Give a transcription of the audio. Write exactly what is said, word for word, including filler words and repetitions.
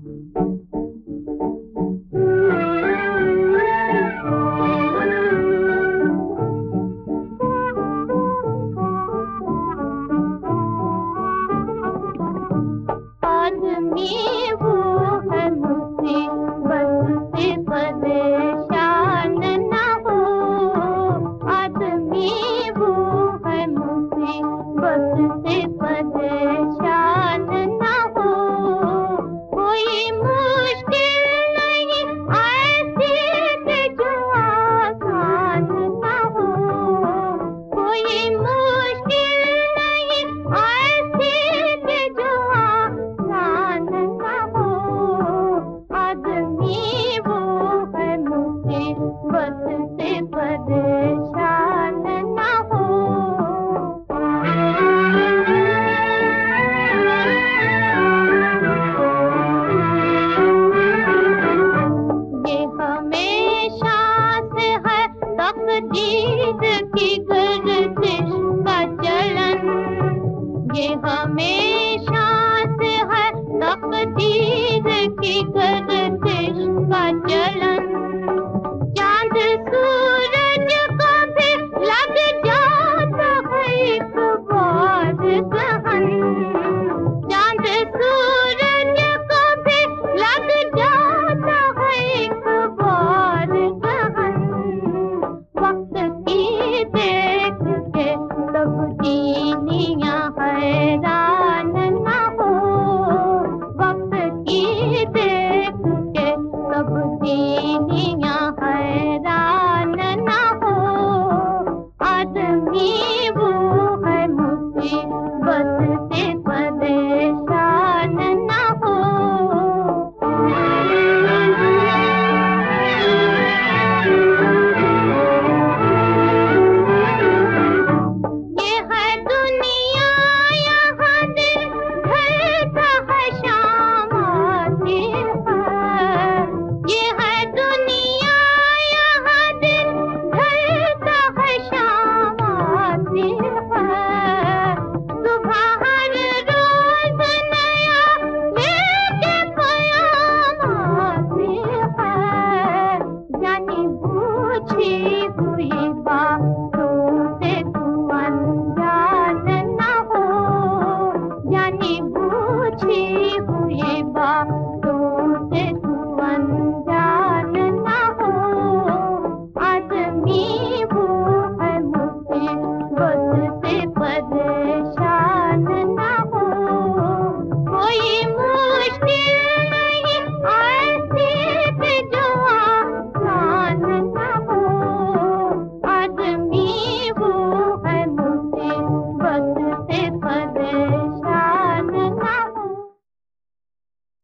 आदमी वो है मुसीबत से परेशान न हो, आदमी वो है मुसीबत से परेशान न हो। कोई मुश्किल नहीं ऐसी कि जो आसान न हो, कोई मुश्किल नहीं ऐसी कि जो आसान न हो। आदमी वो है मुसीबत से परेशान न हो। ये हमेशा से है तकदीर की गर्दिश का चलन, ये हमेशा से है तकदीर की गर्दिश का चलन।